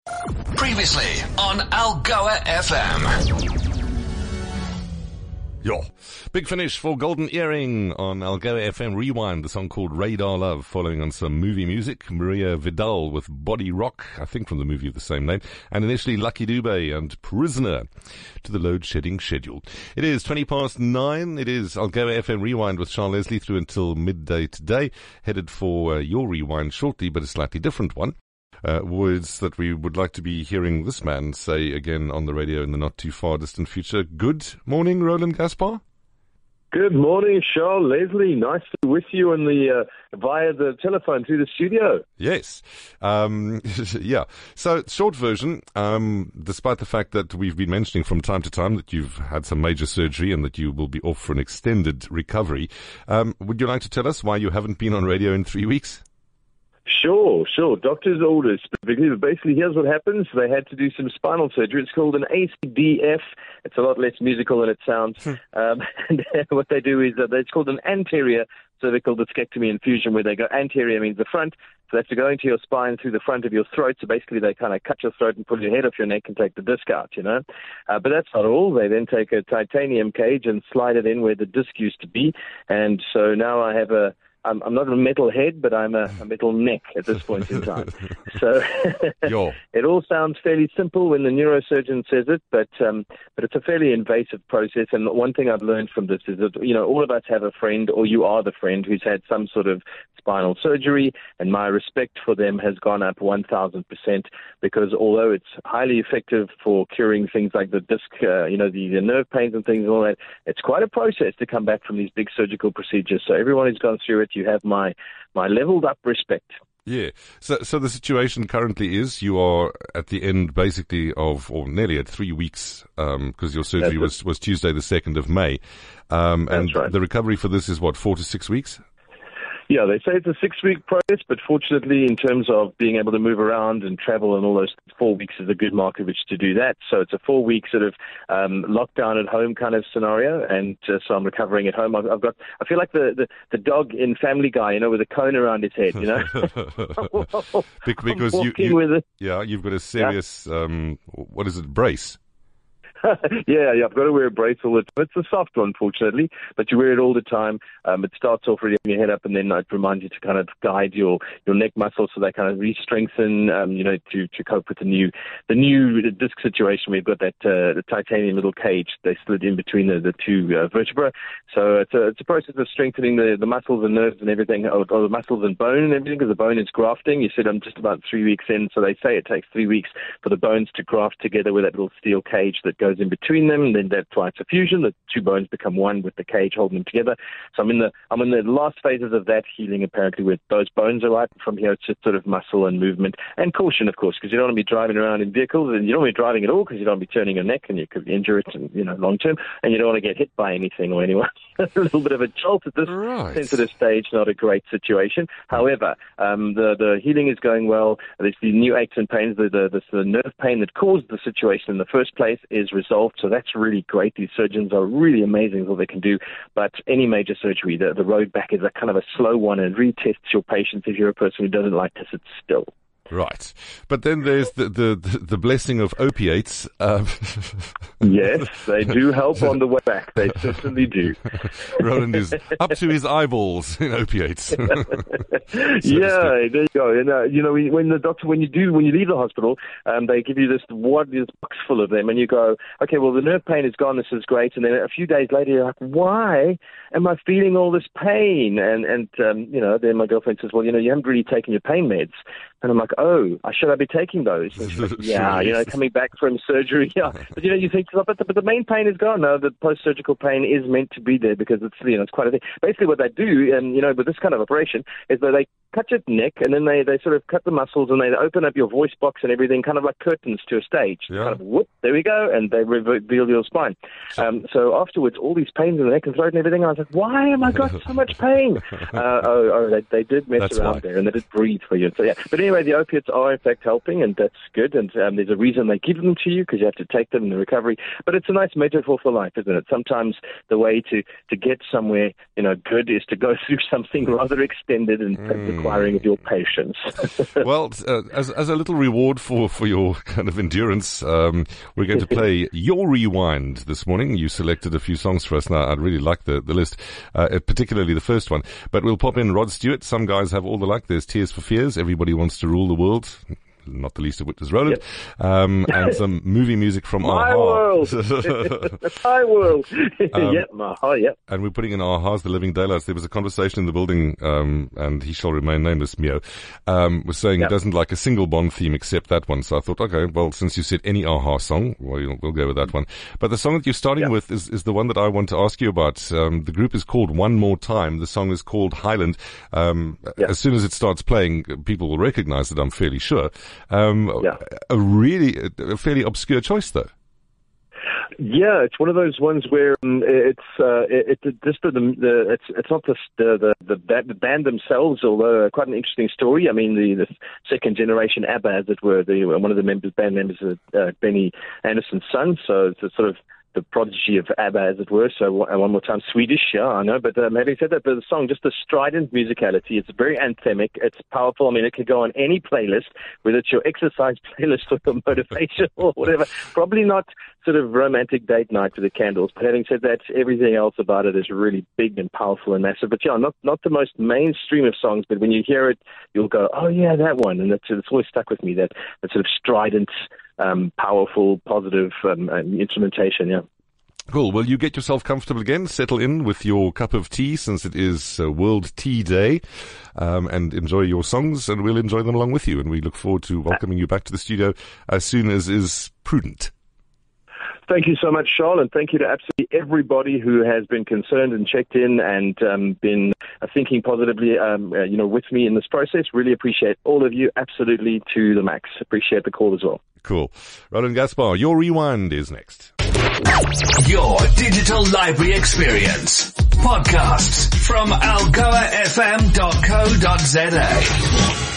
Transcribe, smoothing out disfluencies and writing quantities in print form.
Previously on Algoa FM. Yo, big finish for Golden Earring on Algoa FM Rewind, the song called Radar Love, following on some movie music. Maria Vidal with Body Rock, I think from the movie of the same name, and initially Lucky Dube and Prisoner to the load shedding schedule. It is 9:20. It is Algoa FM Rewind with Sean Leslie through until midday today, headed for your rewind shortly, but a slightly different one. Words that we would like to be hearing this man say again on the radio in the not too far distant future. Good morning, Roland Gaspar. Good morning, Charles Leslie. Nice to be with you on the via the telephone through the studio. Yes. Yeah. So, short version, despite the fact that we've been mentioning from time to time that you've had some major surgery and that you will be off for an extended recovery, would you like to tell us why you haven't been on radio in 3 weeks? Sure. Doctor's orders. Basically, here's what happens. They had to do some spinal surgery. It's called an ACDF. It's a lot less musical than it sounds. And what they do is it's called an anterior cervical discectomy infusion, where they go anterior means the front. So they have to go into your spine through the front of your throat. So basically they kind of cut your throat and pull your head off your neck and take the disc out, you know. But that's not all. They then take a titanium cage and slide it in where the disc used to be. And so now I have I'm not a metal head, but I'm a metal neck at this point in time. So it all sounds fairly simple when the neurosurgeon says it, but it's a fairly invasive process. And one thing I've learned from this is that, you know, all of us have a friend, or you are the friend, who's had some sort of spinal surgery, and my respect for them has gone up 1,000%, because although it's highly effective for curing things like the disc, the nerve pains and things and all that, it's quite a process to come back from these big surgical procedures. So everyone who's gone through it, you have my leveled up respect. Yeah. So the situation currently is you are at the end basically of, or nearly at 3 weeks, because your surgery was Tuesday the 2nd of May. And right. The recovery for this is what, 4 to 6 weeks? Yeah, they say it's a 6-week process, but fortunately, in terms of being able to move around and travel and all those, 4 weeks is a good mark of which to do that. So it's a 4-week sort of lockdown at home kind of scenario, and so I'm recovering at home. I feel like the dog in Family Guy, you know, with a cone around his head, you know. Because you've got a serious what is it, brace? Yeah, I've got to wear a brace all the time. It's a soft one, fortunately, but you wear it all the time. It starts off really having your head up, and then it reminds you to kind of guide your neck muscles so they kind of re-strengthen, to cope with the new disc situation. We've got that the titanium little cage they slid in between the two vertebrae. So it's a process of strengthening the muscles and nerves and everything, or the muscles and bone and everything, because the bone is grafting. You said I'm just about 3 weeks in, so they say it takes 3 weeks for the bones to graft together with that little steel cage that goes in between them, and then that's why it's a fusion. The two bones become one with the cage holding them together. So I'm in the last phases of that healing, apparently, where those bones are right. From here, it's just sort of muscle and movement and caution, of course, because you don't want to be driving around in vehicles, and you don't want to be driving at all because you don't want to be turning your neck and you could injure it, and, you know, long term, and you don't want to get hit by anything or anyone. A little bit of a jolt at this sensitive stage, not a great situation. However, the healing is going well. There's the new aches and pains, the nerve pain that caused the situation in the first place is resolved. So that's really great. These surgeons are really amazing what they can do. But any major surgery, the road back is a kind of a slow one, and retests your patience if you're a person who doesn't like to sit still. Right. But then there's the blessing of opiates. Yes, they do help on the way back. They certainly do. Roland is up to his eyeballs in opiates. There you go. And, when you leave the hospital, they give you this box full of them, and you go, okay, well, the nerve pain is gone. This is great. And then a few days later, you're like, why am I feeling all this pain? And then my girlfriend says, well, you haven't really taken your pain meds. And I'm like, oh, should I be taking those? Like, yeah, coming back from surgery. Yeah. But, you think, but the main pain is gone. No, the post-surgical pain is meant to be there because it's quite a thing. Basically what they do, with this kind of operation, is that they cut your neck, and then they sort of cut the muscles, and they open up your voice box and everything, kind of like curtains to a stage. Yeah. Kind of, whoop, there we go, and they reveal your spine. So afterwards, all these pains in the neck and throat and everything, I was like, why am I got so much pain? They did mess around there, and they did breathe for you. So, yeah. But anyway, anyway, the opiates are in fact helping, and that's good. And there's a reason they give them to you, because you have to take them in the recovery. But it's a nice metaphor for life, isn't it? Sometimes the way to get somewhere, good is to go through something rather extended and requiring of your patience. Well, as a little reward for your kind of endurance, we're going to play your rewind this morning. You selected a few songs for us. Now, I'd really like the list, particularly the first one. But we'll pop in Rod Stewart. Some guys have all the luck. There's Tears for Fears. Everybody wants to rule the world. Not the least of which is Roland. Yep. And some movie music from My A-ha. World. My World. Yep. And we're putting in A-ha's The Living Daylights. There was a conversation in the building, and he shall remain nameless, Mio, was saying he doesn't like a single Bond theme except that one. So I thought, okay, well, since you said any A-ha song, we'll go with that one. But the song that you're starting with is the one that I want to ask you about. The group is called One More Time. The song is called Highland. As soon as it starts playing, people will recognize it, I'm fairly sure. A fairly obscure choice, though. Yeah, it's one of those ones where it's not just the band themselves, although quite an interesting story. I mean, the second generation ABBA, as it were, one of the band members is Benny Andersson's son, so it's sort of the prodigy of ABBA, as it were. So one more time, Swedish, I know. But having said that, the song, just the strident musicality, it's very anthemic. It's powerful. I mean, it could go on any playlist, whether it's your exercise playlist or your motivation or whatever. Probably not sort of romantic date night with the candles. But having said that, everything else about it is really big and powerful and massive. But not the most mainstream of songs, but when you hear it, you'll go, oh yeah, that one. And it's always stuck with me, that sort of strident, powerful, positive instrumentation, yeah. Cool. Well, you get yourself comfortable again, settle in with your cup of tea, since it is World Tea Day, and enjoy your songs, and we'll enjoy them along with you. And we look forward to welcoming you back to the studio as soon as is prudent. Thank you so much, Charles, and thank you to absolutely everybody who has been concerned and checked in and been thinking positively, with me in this process. Really appreciate all of you, absolutely to the max. Appreciate the call as well. Cool. Roland Gaspar, your rewind is next. Your digital library experience. Podcasts from algoafm.co.za.